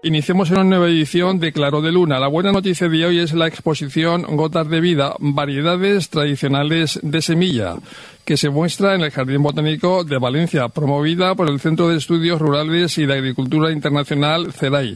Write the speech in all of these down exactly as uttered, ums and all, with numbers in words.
iniciamos una nueva edición de Claro de Luna. La buena noticia de hoy es la exposición Gotas de Vida, variedades tradicionales de semilla, que se muestra en el Jardín Botánico de Valencia, promovida por el Centro de Estudios Rurales y de Agricultura Internacional, CERAI.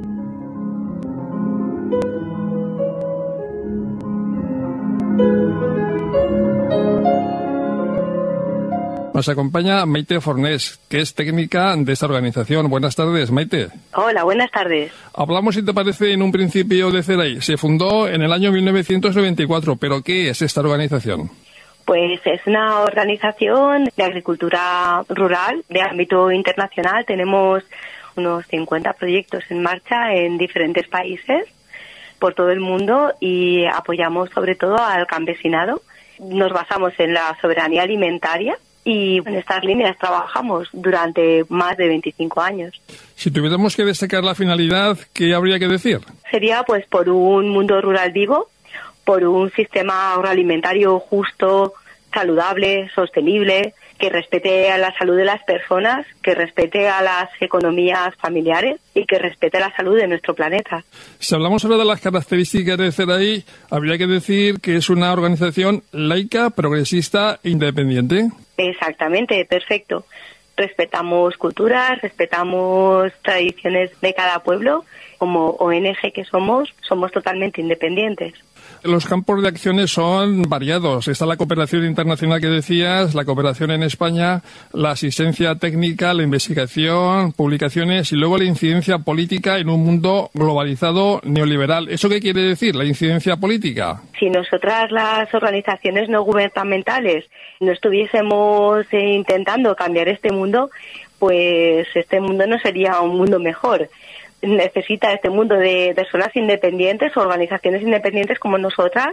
Nos acompaña Maite Fornés, que es técnica de esta organización. Buenas tardes, Maite. Hola, buenas tardes. Hablamos, si te parece, en un principio de CERAI. Se fundó en el año mil novecientos noventa y cuatro, pero ¿qué es esta organización? Pues es una organización de agricultura rural de ámbito internacional. Tenemos unos cincuenta proyectos en marcha en diferentes países por todo el mundo y apoyamos sobre todo al campesinado. Nos basamos en la soberanía alimentaria y en estas líneas trabajamos durante más de veinticinco años. Si tuviéramos que destacar la finalidad, ¿qué habría que decir? Sería pues por un mundo rural vivo, por un sistema agroalimentario justo, saludable, sostenible, que respete a la salud de las personas, que respete a las economías familiares y que respete la salud de nuestro planeta. Si hablamos ahora de las características de CERAI, habría que decir que es una organización laica, progresista e independiente. Exactamente, perfecto. Respetamos culturas, respetamos tradiciones de cada pueblo. Como O N Ge que somos, somos totalmente independientes. Los campos de acciones son variados. Está la cooperación internacional que decías, la cooperación en España, la asistencia técnica, la investigación, publicaciones y luego la incidencia política en un mundo globalizado neoliberal. ¿Eso qué quiere decir, la incidencia política? Si nosotras, las organizaciones no gubernamentales, no estuviésemos eh, intentando cambiar este mundo, pues este mundo no sería un mundo mejor. Necesita este mundo de personas independientes, organizaciones independientes como nosotras,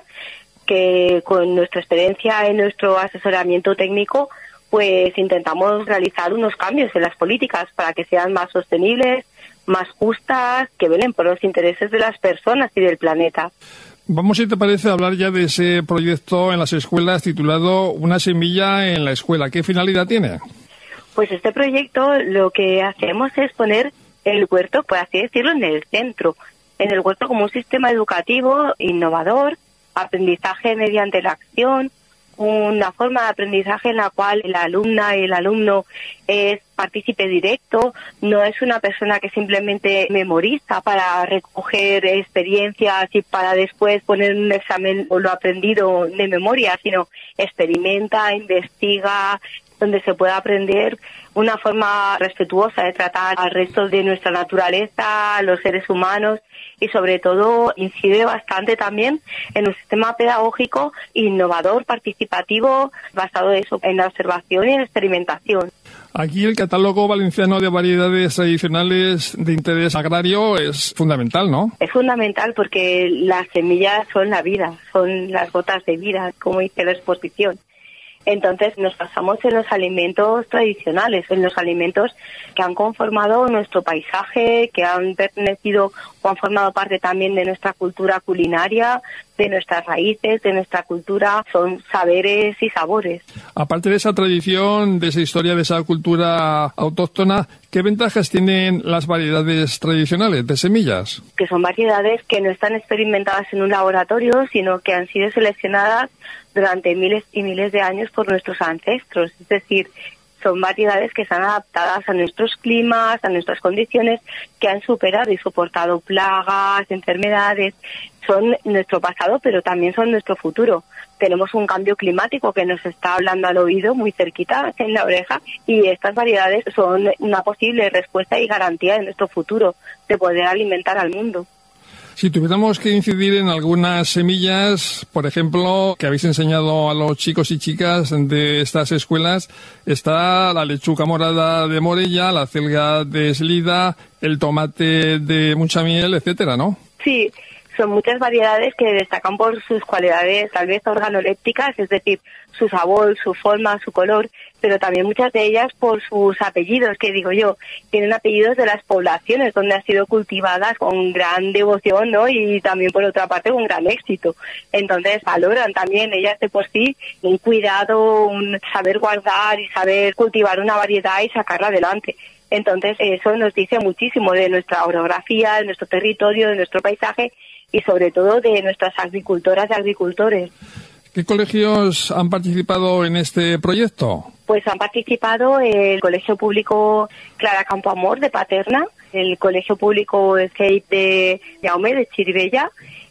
que con nuestra experiencia y nuestro asesoramiento técnico, pues intentamos realizar unos cambios en las políticas para que sean más sostenibles, más justas, que velen por los intereses de las personas y del planeta. Vamos, si te parece, a hablar ya de ese proyecto en las escuelas titulado Una semilla en la escuela. ¿Qué finalidad tiene? Pues este proyecto lo que hacemos es poner el huerto, por así decirlo, en el centro, en el huerto como un sistema educativo innovador, aprendizaje mediante la acción, una forma de aprendizaje en la cual la alumna y el alumno es partícipe directo, no es una persona que simplemente memoriza para recoger experiencias y para después poner en un examen o lo aprendido de memoria, sino experimenta, investiga, donde se pueda aprender una forma respetuosa de tratar al resto de nuestra naturaleza, a los seres humanos, y sobre todo incide bastante también en un sistema pedagógico innovador, participativo, basado eso, en la observación y en la experimentación. Aquí el catálogo valenciano de variedades tradicionales de interés agrario es fundamental, ¿no? Es fundamental porque las semillas son la vida, son las gotas de vida, como dice la exposición. Entonces nos basamos en los alimentos tradicionales, en los alimentos que han conformado nuestro paisaje, que han pertenecido o han formado parte también de nuestra cultura culinaria, de nuestras raíces, de nuestra cultura, son saberes y sabores. Aparte de esa tradición, de esa historia, de esa cultura autóctona, ¿qué ventajas tienen las variedades tradicionales de semillas? Que son variedades que no están experimentadas en un laboratorio, sino que han sido seleccionadas durante miles y miles de años por nuestros ancestros. Es decir, son variedades que están adaptadas a nuestros climas, a nuestras condiciones, que han superado y soportado plagas, enfermedades. Son nuestro pasado, pero también son nuestro futuro. Tenemos un cambio climático que nos está hablando al oído, muy cerquita, en la oreja, y estas variedades son una posible respuesta y garantía de nuestro futuro, de poder alimentar al mundo. Si tuviéramos que incidir en algunas semillas, por ejemplo, que habéis enseñado a los chicos y chicas de estas escuelas, está la lechuga morada de Morella, la acelga de Eslida, el tomate de mucha miel, etcétera, ¿no? Sí, son muchas variedades que destacan por sus cualidades tal vez organolépticas, es decir, su sabor, su forma, su color, pero también muchas de ellas por sus apellidos, que digo yo, tienen apellidos de las poblaciones donde han sido cultivadas con gran devoción, ¿no? Y también por otra parte con gran éxito. Entonces valoran también ellas de por sí un cuidado, un saber guardar y saber cultivar una variedad y sacarla adelante. Entonces, eso nos dice muchísimo de nuestra orografía, de nuestro territorio, de nuestro paisaje y sobre todo de nuestras agricultoras y agricultores. ¿Qué colegios han participado en este proyecto? Pues han participado el Colegio Público Clara Campoamor de Paterna, el Colegio Público C E I P de Jaume de Chirivella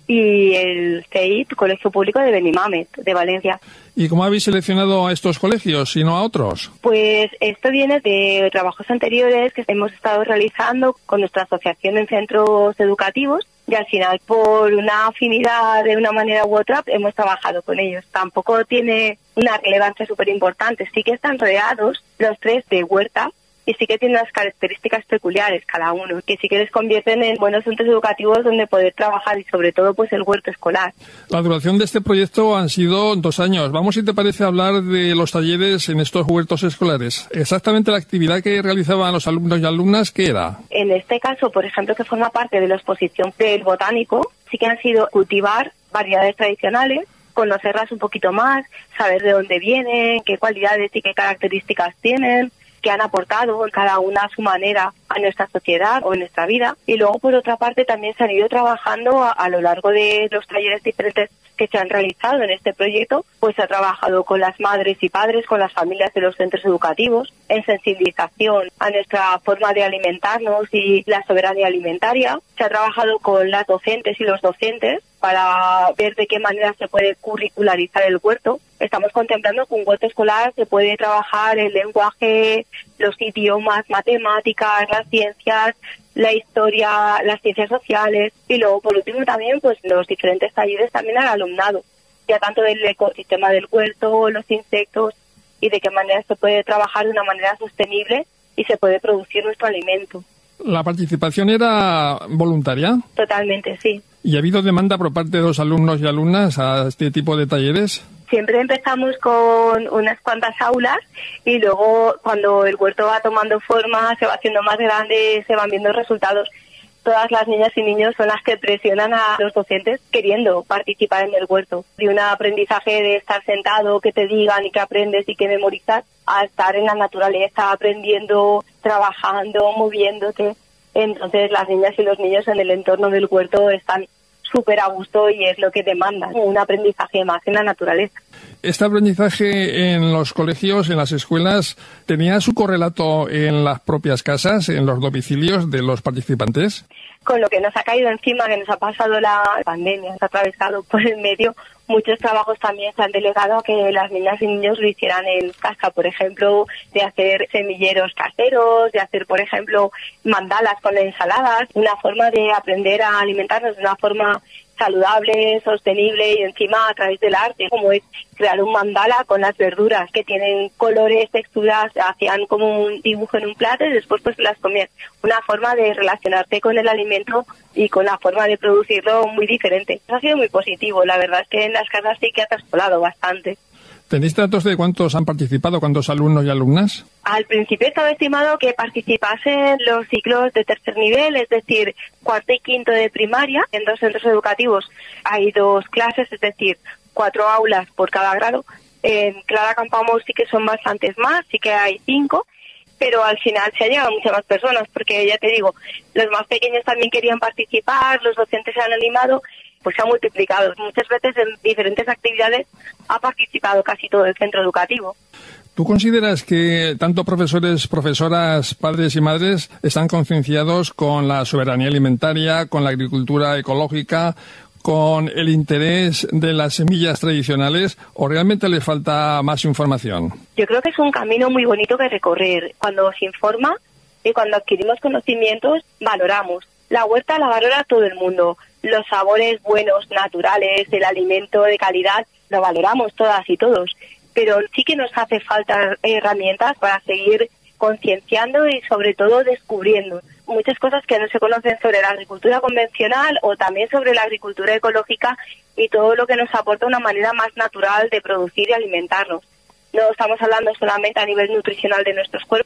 y el C E I P, Colegio Público de Benimamet, de Valencia. ¿Y cómo habéis seleccionado a estos colegios y no a otros? Pues esto viene de trabajos anteriores que hemos estado realizando con nuestra asociación en centros educativos y al final, por una afinidad de una manera u otra, hemos trabajado con ellos. Tampoco tiene una relevancia súper importante. Sí que están rodeados los tres de huerta, y sí que tienen unas características peculiares cada uno, que sí que les convierten en buenos centros educativos donde poder trabajar y sobre todo pues el huerto escolar. La duración de este proyecto han sido dos años. Vamos, si te parece, a hablar de los talleres en estos huertos escolares. Exactamente la actividad que realizaban los alumnos y alumnas, ¿qué era? En este caso, por ejemplo, que forma parte de la exposición del botánico, sí que han sido cultivar variedades tradicionales, conocerlas un poquito más, saber de dónde vienen, qué cualidades y qué características tienen, que han aportado cada una a su manera a nuestra sociedad o en nuestra vida. Y luego, por otra parte, también se han ido trabajando a, a lo largo de los talleres diferentes que se han realizado en este proyecto, pues se ha trabajado con las madres y padres, con las familias de los centros educativos, en sensibilización a nuestra forma de alimentarnos y la soberanía alimentaria. Se ha trabajado con las docentes y los docentes para ver de qué manera se puede curricularizar el huerto. Estamos contemplando que un huerto escolar se puede trabajar el lenguaje, los idiomas, matemáticas, las ciencias, la historia, las ciencias sociales y luego, por último, también pues los diferentes talleres también al alumnado, ya tanto del ecosistema del huerto, los insectos y de qué manera se puede trabajar de una manera sostenible y se puede producir nuestro alimento. ¿La participación era voluntaria? Totalmente, sí. ¿Y ha habido demanda por parte de los alumnos y alumnas a este tipo de talleres? Siempre empezamos con unas cuantas aulas y luego cuando el huerto va tomando forma, se va haciendo más grande, se van viendo resultados. Todas las niñas y niños son las que presionan a los docentes queriendo participar en el huerto. De un aprendizaje de estar sentado, que te digan y que aprendes y que memorizas, a estar en la naturaleza, aprendiendo, trabajando, moviéndote. Entonces las niñas y los niños en el entorno del huerto están súper a gusto y es lo que demandan, un aprendizaje más en la naturaleza. ¿Este aprendizaje en los colegios, en las escuelas, tenía su correlato en las propias casas, en los domicilios de los participantes? Con lo que nos ha caído encima, que nos ha pasado la pandemia, nos ha atravesado por el medio, muchos trabajos también se han delegado a que las niñas y niños lo hicieran en casa, por ejemplo, de hacer semilleros caseros, de hacer, por ejemplo, mandalas con ensaladas, una forma de aprender a alimentarnos de una forma saludable, sostenible y encima a través del arte, como es crear un mandala con las verduras que tienen colores, texturas, hacían como un dibujo en un plato y después pues las comían. Una forma de relacionarte con el alimento y con la forma de producirlo muy diferente. Eso ha sido muy positivo, la verdad es que en las casas sí que ha trascolado bastante. ¿Tenéis datos de cuántos han participado, cuántos alumnos y alumnas? Al principio estaba estimado que participasen los ciclos de tercer nivel, es decir, cuarto y quinto de primaria. En dos centros educativos hay dos clases, es decir, cuatro aulas por cada grado. En Clara Campoamor sí que son bastantes más, sí que hay cinco, pero al final se ha llegado a muchas más personas, porque ya te digo, los más pequeños también querían participar, los docentes se han animado, pues se ha multiplicado. Muchas veces en diferentes actividades ha participado casi todo el centro educativo. ¿Tú consideras que tanto profesores, profesoras, padres y madres están concienciados con la soberanía alimentaria, con la agricultura ecológica, con el interés de las semillas tradicionales, o realmente les falta más información? Yo creo que es un camino muy bonito que recorrer. Cuando se informa y cuando adquirimos conocimientos, valoramos. La huerta la valora todo el mundo. Los sabores buenos, naturales, el alimento de calidad, lo valoramos todas y todos. Pero sí que nos hace falta herramientas para seguir concienciando y sobre todo descubriendo muchas cosas que no se conocen sobre la agricultura convencional o también sobre la agricultura ecológica y todo lo que nos aporta una manera más natural de producir y alimentarnos. No estamos hablando solamente a nivel nutricional de nuestros cuerpos,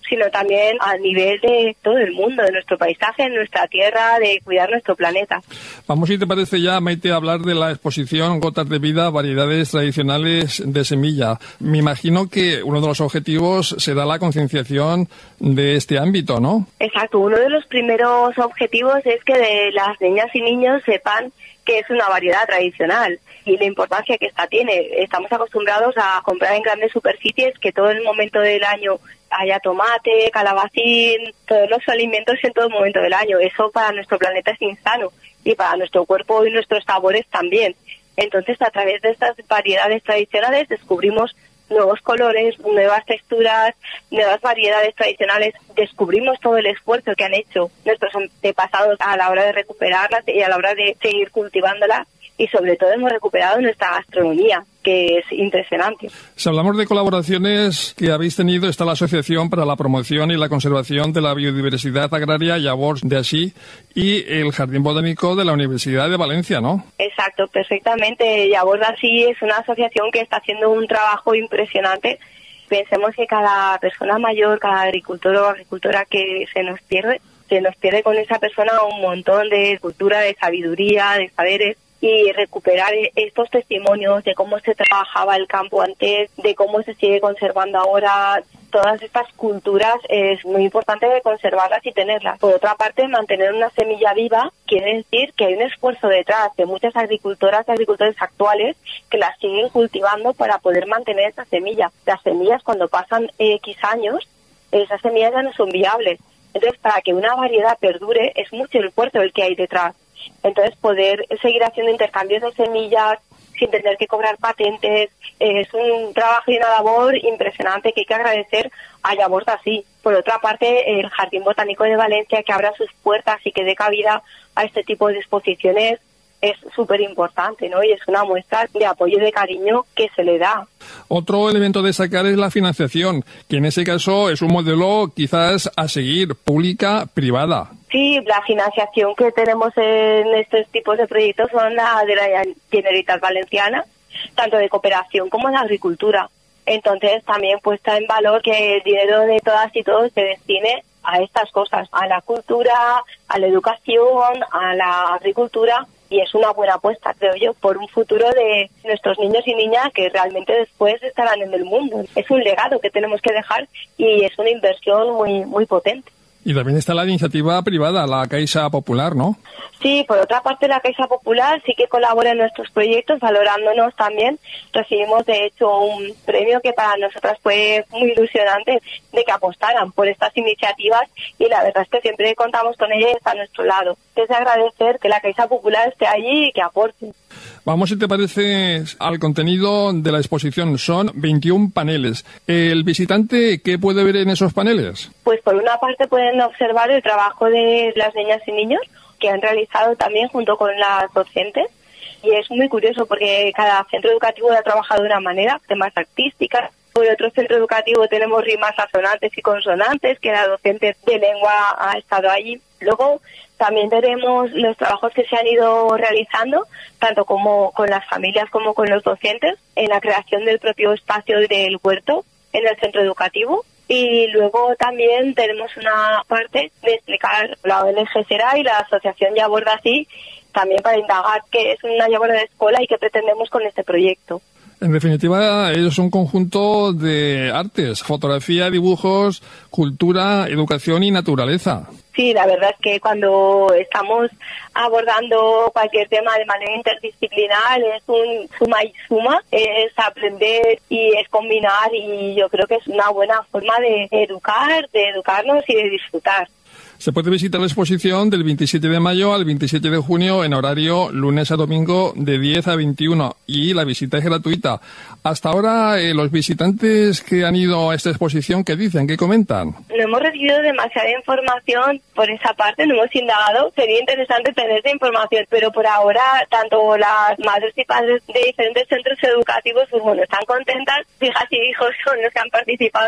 sino también a nivel de todo el mundo, de nuestro paisaje, nuestra tierra, de cuidar nuestro planeta. Vamos, si te parece ya, Maite, a hablar de la exposición Gotas de Vida, variedades tradicionales de semilla. Me imagino que uno de los objetivos será la concienciación de este ámbito, ¿no? Exacto, uno de los primeros objetivos es que de las niñas y niños sepan que es una variedad tradicional y la importancia que esta tiene. Estamos acostumbrados a comprar en grandes superficies que todo el momento del año haya tomate, calabacín, todos los alimentos en todo momento del año. Eso para nuestro planeta es insano y para nuestro cuerpo y nuestros sabores también. Entonces, a través de estas variedades tradicionales descubrimos nuevos colores, nuevas texturas, nuevas variedades tradicionales. Descubrimos todo el esfuerzo que han hecho nuestros antepasados a la hora de recuperarlas y a la hora de seguir cultivándolas. Y sobre todo hemos recuperado nuestra gastronomía, que es impresionante. Si hablamos de colaboraciones que habéis tenido, está la Asociación para la Promoción y la Conservación de la Biodiversidad Agraria Llavors d'Ací y el Jardín Botánico de la Universidad de Valencia, ¿no? Exacto, perfectamente. Llavors d'Ací es una asociación que está haciendo un trabajo impresionante. Pensemos que cada persona mayor, cada agricultor o agricultora que se nos pierde, se nos pierde con esa persona un montón de cultura, de sabiduría, de saberes. Y recuperar estos testimonios de cómo se trabajaba el campo antes, de cómo se sigue conservando ahora, todas estas culturas es muy importante conservarlas y tenerlas. Por otra parte, mantener una semilla viva quiere decir que hay un esfuerzo detrás de muchas agricultoras y agricultores actuales que las siguen cultivando para poder mantener esa semilla. Las semillas, cuando pasan X años, esas semillas ya no son viables. Entonces, para que una variedad perdure, es mucho el esfuerzo el que hay detrás. Entonces, poder seguir haciendo intercambios de semillas sin tener que cobrar patentes es un trabajo y una labor impresionante que hay que agradecer a Llavors d'Ací. Por otra parte, el Jardín Botánico de Valencia, que abra sus puertas y que dé cabida a este tipo de exposiciones, es súper importante, ¿no? Y es una muestra de apoyo y de cariño que se le da. Otro elemento a destacar es la financiación, que en ese caso es un modelo quizás a seguir, pública-privada. Sí, la financiación que tenemos en estos tipos de proyectos son la de la Generalitat Valenciana, tanto de cooperación como de agricultura. Entonces, también puesta en valor que el dinero de todas y todos se destine a estas cosas, a la cultura, a la educación, a la agricultura. Y es una buena apuesta, creo yo, por un futuro de nuestros niños y niñas que realmente después estarán en el mundo. Es un legado que tenemos que dejar y es una inversión muy muy potente. Y también está la iniciativa privada, la Caixa Popular, ¿no? Sí, por otra parte la Caixa Popular sí que colabora en nuestros proyectos, valorándonos también. Recibimos de hecho un premio que para nosotras fue muy ilusionante de que apostaran por estas iniciativas y la verdad es que siempre contamos con ella y está a nuestro lado. Es de agradecer que la Caixa Popular esté allí y que aporte. Vamos, si te parece, al contenido de la exposición. Son veintiún paneles. ¿El visitante qué puede ver en esos paneles? Pues por una parte pueden observar el trabajo de las niñas y niños que han realizado también junto con las docentes. Y es muy curioso porque cada centro educativo ha trabajado de una manera, temas artísticas. Por otro centro educativo tenemos rimas asonantes y consonantes, que la docente de lengua ha estado allí. Luego también veremos los trabajos que se han ido realizando, tanto como con las familias como con los docentes, en la creación del propio espacio del huerto en el centro educativo. Y luego también tenemos una parte de explicar la O N G SERA y la Asociación Llavors d'Ací, también para indagar qué es una llavors de escuela y qué pretendemos con este proyecto. En definitiva, es un conjunto de artes, fotografía, dibujos, cultura, educación y naturaleza. Sí, la verdad es que cuando estamos abordando cualquier tema de manera interdisciplinar es un suma y suma, es aprender y es combinar y yo creo que es una buena forma de educar, de educarnos y de disfrutar. Se puede visitar la exposición del veintisiete de mayo al veintisiete de junio en horario lunes a domingo de diez a veintiuno y la visita es gratuita. Hasta ahora, eh, los visitantes que han ido a esta exposición, ¿qué dicen? ¿Qué comentan? No hemos recibido demasiada información por esa parte, no hemos indagado. Sería interesante tener esa información, pero por ahora, tanto las madres y padres de diferentes centros educativos, pues bueno, están contentas. Hijas y hijos son los que han participado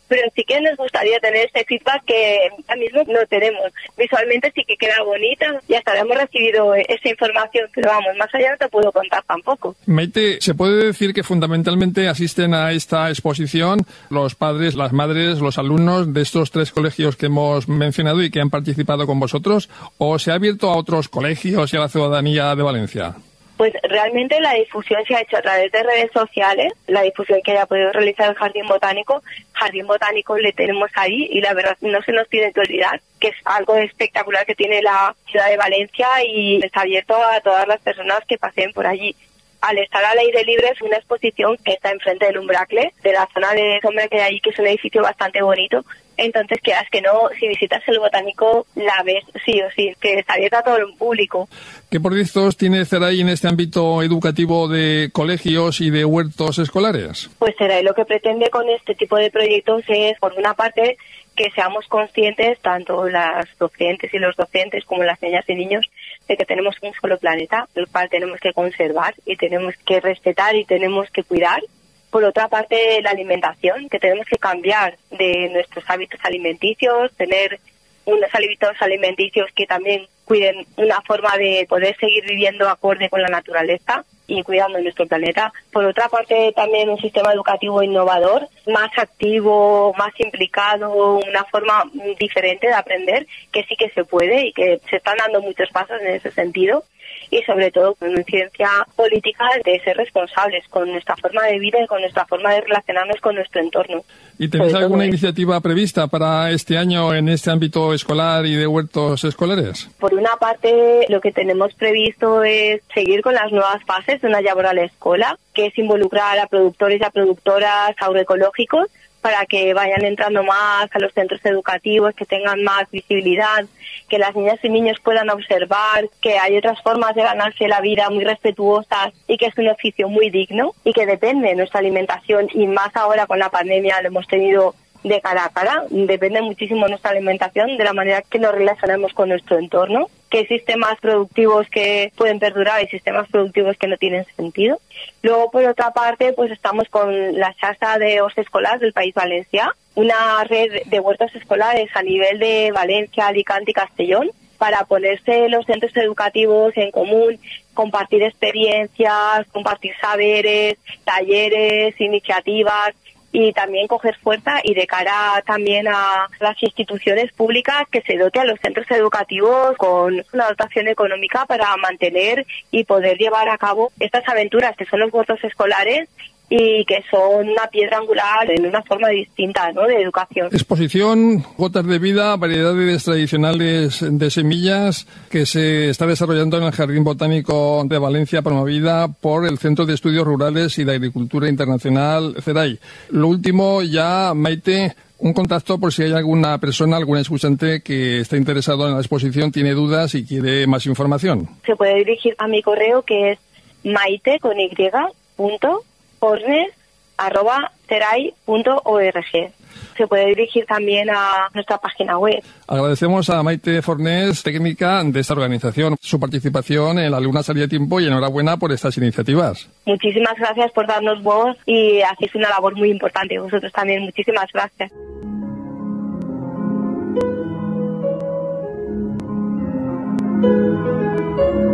pero sí que nos gustaría tener ese feedback que ahora mismo no tenemos. Visualmente sí que queda bonita y hasta hemos recibido esa información, pero vamos, más allá no te puedo contar tampoco. Maite, ¿se puede decir que fundamentalmente asisten a esta exposición los padres, las madres, los alumnos de estos tres colegios que hemos mencionado y que han participado con vosotros, o se ha abierto a otros colegios y a la ciudadanía de Valencia? Pues realmente la difusión se ha hecho a través de redes sociales, la difusión que haya podido realizar el Jardín Botánico. Jardín Botánico le tenemos ahí y la verdad no se nos tiene que olvidar que es algo espectacular que tiene la ciudad de Valencia y está abierto a todas las personas que pasen por allí. Al estar al aire libre es una exposición que está enfrente del Umbracle, de la zona de sombra que hay ahí, que es un edificio bastante bonito. Entonces, quieras que no, si visitas el Botánico, la ves sí o sí, que está abierta a todo el público. ¿Qué proyectos tiene CERAI en este ámbito educativo de colegios y de huertos escolares? Pues CERAI lo que pretende con este tipo de proyectos es, por una parte, que seamos conscientes, tanto las docentes y los docentes como las niñas y niños, de que tenemos un solo planeta, el cual tenemos que conservar y tenemos que respetar y tenemos que cuidar. Por otra parte, la alimentación, que tenemos que cambiar de nuestros hábitos alimenticios, tener unos hábitos alimenticios que también cuiden una forma de poder seguir viviendo acorde con la naturaleza y cuidando nuestro planeta. Por otra parte, también un sistema educativo innovador, más activo, más implicado, una forma diferente de aprender, que sí que se puede y que se están dando muchos pasos en ese sentido. Y sobre todo con una incidencia política de ser responsables con nuestra forma de vida y con nuestra forma de relacionarnos con nuestro entorno. ¿Y tenéis alguna iniciativa prevista para este año en este ámbito escolar y de huertos escolares? Por una parte, lo que tenemos previsto es seguir con las nuevas fases de una labor a la escuela, que es involucrar a productores y a productoras agroecológicos para que vayan entrando más a los centros educativos, que tengan más visibilidad, que las niñas y niños puedan observar que hay otras formas de ganarse la vida muy respetuosas y que es un oficio muy digno y que depende de nuestra alimentación, y más ahora con la pandemia lo hemos tenido de cara a cara, depende muchísimo nuestra alimentación de la manera que nos relacionamos con nuestro entorno, que hay sistemas productivos que pueden perdurar y sistemas productivos que no tienen sentido. Luego, por otra parte, pues estamos con la Xarxa de Horts Escolars del País Valencià, una red de huertos escolares a nivel de Valencia, Alicante y Castellón, para ponerse los centros educativos en común, compartir experiencias, compartir saberes, talleres, iniciativas, y también coger fuerza y de cara también a las instituciones públicas que se dote a los centros educativos con una dotación económica para mantener y poder llevar a cabo estas aventuras que son los huertos escolares y que son una piedra angular en una forma distinta, ¿no?, de educación. Exposición Gotas de Vida, variedades tradicionales de semillas, que se está desarrollando en el Jardín Botánico de Valencia, promovida por el Centro de Estudios Rurales y de Agricultura Internacional, CERAI. Lo último ya, Maite, un contacto por si hay alguna persona, algún escuchante que está interesado en la exposición, tiene dudas y quiere más información. Se puede dirigir a mi correo, que es maite con y punto fornes arroba cerai punto org. Se puede dirigir también a nuestra página web. Agradecemos a Maite Fornés, técnica de esta organización, su participación en La Luna Salía a Tiempo, y enhorabuena por estas iniciativas. Muchísimas gracias por darnos voz y hacéis una labor muy importante. Vosotros también, muchísimas gracias. Thank you.